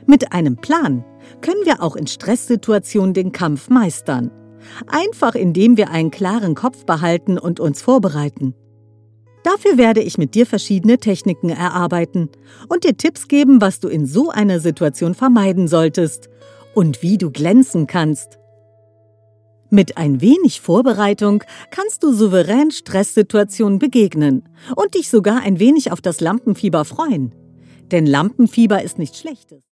Mit einem Plan können wir auch in Stresssituationen den Kampf meistern. Einfach indem wir einen klaren Kopf behalten und uns vorbereiten. Dafür werde ich mit dir verschiedene Techniken erarbeiten und dir Tipps geben, was du in so einer Situation vermeiden solltest und wie du glänzen kannst. Mit ein wenig Vorbereitung kannst du souverän Stresssituationen begegnen und dich sogar ein wenig auf das Lampenfieber freuen. Denn Lampenfieber ist nichts Schlechtes.